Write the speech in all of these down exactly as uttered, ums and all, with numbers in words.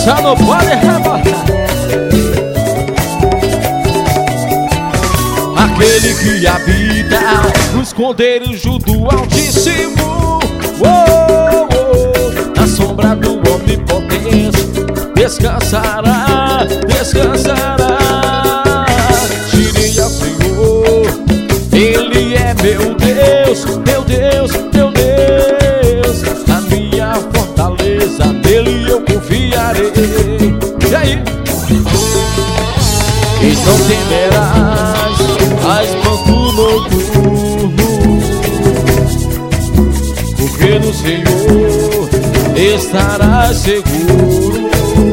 Só não pode rebolar. Aquele que habita no esconderijo do Altíssimo, oh, oh, na sombra do Onipotente descansará, descansará. Direi ao Senhor, Ele é meu Deus, meu Deus, meu Deus, a minha fortaleza, nele eu confiarei. E aí? E não temerás a espanto noturno, porque no Senhor estarás seguro.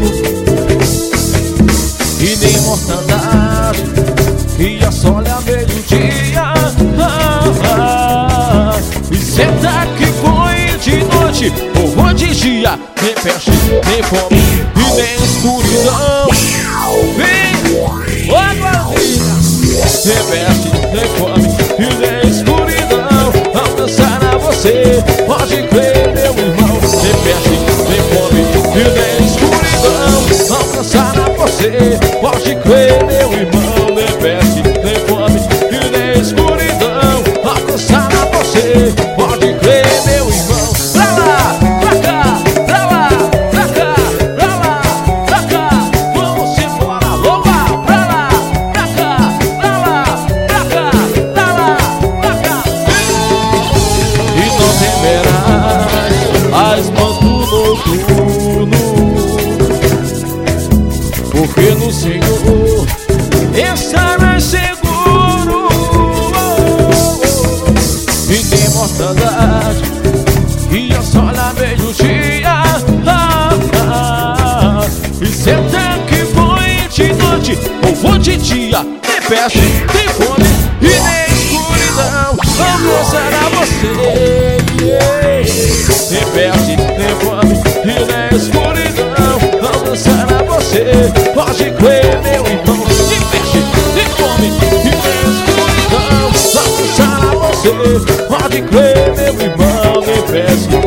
E nem mortandade que assole a meio-dia, ah, ah, e senta que foi de noite ou foi de dia, nem peste, nem fome e nem escuridão. Vem, ó guardia, nem peste, nem fome e nem escuridão alcançará você. Pode crer, meu irmão, nem peste, nem fome e nem escuridão alcançará você. Pode crer, meu irmão, nem peste, nem fome e nem escuridão alcançará você. Pode crer, meu irmão. Pra lá, pra cá, pra lá, pra cá, pra lá, pra cá, vamos embora, louva. Pra lá, pra cá, pra lá, pra cá, pra lá, pra cá. E não temerás a espanto noturno, porque no Senhor estarás seguro. E nem mortandade que assola meio-dia, ah, ah, e senta que foi de noite ou foi de dia, nem peste, nem fome e nem escuridão alcançará você. Nem peste, nem fome e nem escuridão alcançará você. Pode crer, meu irmão, nem peste, nem fome e nem escuridão alcançará você. Pode crer, meu irmão, nem peste,